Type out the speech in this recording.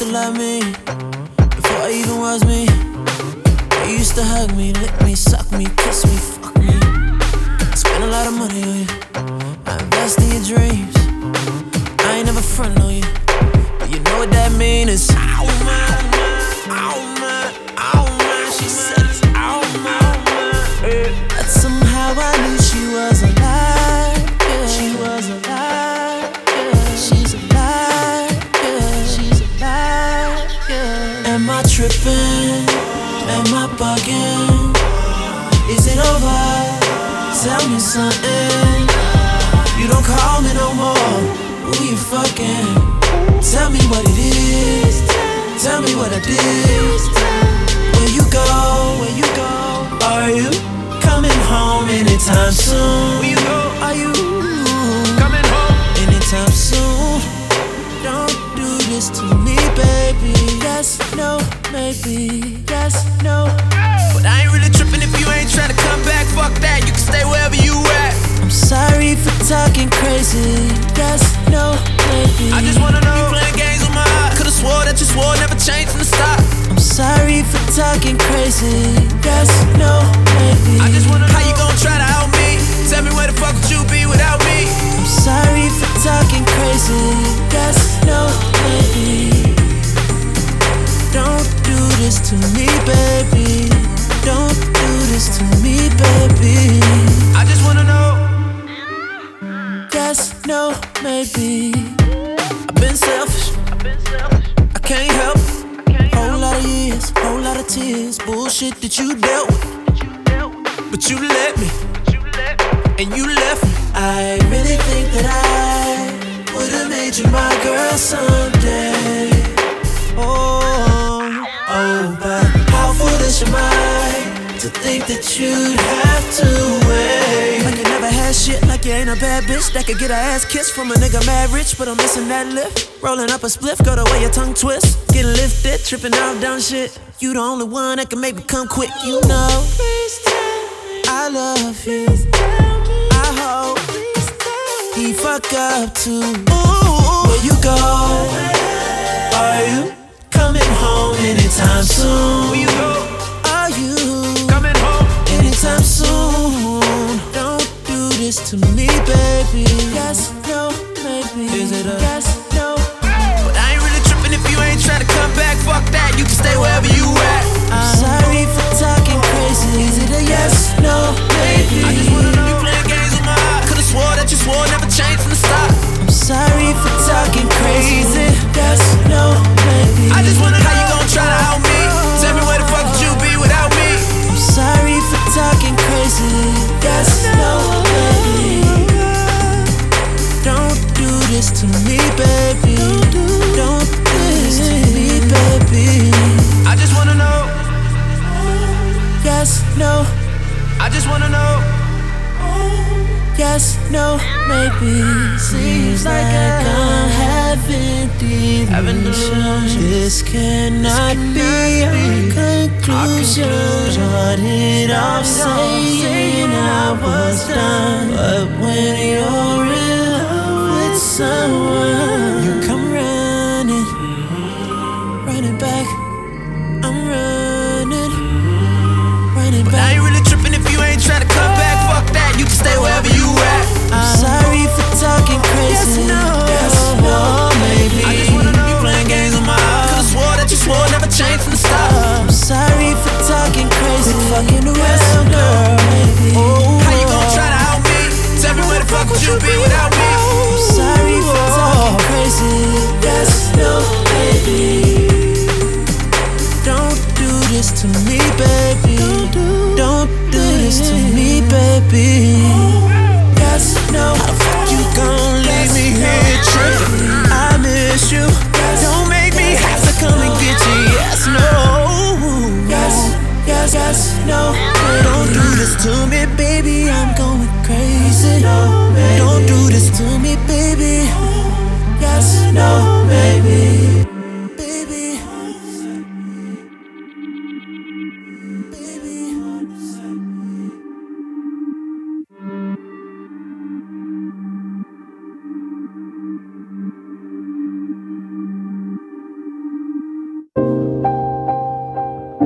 to love me before I even was me. You used to hug me, lick me, suck me, kiss me, fuck me. Spend a lot of money on you, I invest in your dreams. I ain't never frontin' on you, but you know what that mean is ow man, ow man, ow man. She said it's ow man. But somehow I knew she was alive, yeah. She was alive, yeah. She's alive, yeah. She's alive, yeah. Am I trippin'? Am I bugging? Is it over? Tell me something. You don't call me no more. Who you fucking? Tell me what it is. Tell me what I did. Where you go? Where you go? Are you coming home anytime soon? Where you go? Are you coming home anytime soon? Don't do this to me, baby. Yes, no, maybe. Yes, no. But I ain't really tripping if you ain't trying to come back. Fuck that, you can stay wherever you at. I'm sorry for talking crazy. Yes, no, maybe. I just wanna know you playing games with my heart. Could've swore that you swore never changed from the start. I'm sorry for talking crazy. Yes, no, maybe. I just wanna know how you gon' try to help me. Tell me where the fuck would you be without me? I'm sorry for talking crazy. Yes, no, maybe. Don't do this to me, baby. Don't do this to me, baby. I just wanna know. Yes, no, maybe. I've been selfish. I can't help it. Whole lot of years, whole lot of tears. Bullshit that you dealt with. But you let me, and you left me. I really think that I would've made you my girl someday. Oh, but how foolish am I to think that you'd have to wait. Like you never had shit, like you ain't a bad bitch that could get her ass kissed from a nigga mad rich, but I'm missing that lift. Rolling up a spliff, go the way your tongue twist. Getting lifted, tripping out dumb shit. You the only one that can make me come quick, you know. Please tell me I love you. I hope he fuck up too. Ooh, where you go? Are you coming home anytime soon? Where you go? Are you coming home anytime soon? Don't do this to me, baby. Yes, no, maybe. Is it a yes, no? But I ain't really tripping if you ain't trying to come back. Fuck that, you can stay wherever you at. I'm sorry for talking crazy. Is it a yes, no, maybe? I just wanna know you playing games with my heart. Could've swore that you swore never changed from the start. I'm sorry for talking crazy. Yes, no, maybe. I just wanna know how you gon' try to help me. Tell me where the fuck would you be without me? I'm sorry for talking crazy. Yes, no, maybe. Don't do this to me, baby. Don't do this to me, baby. I just wanna know. Yes, no. I just wanna know. Yes, no, maybe. Seems like I'm having delusions. This cannot be a conclusion. Started off saying I was done, but when you're in love with someone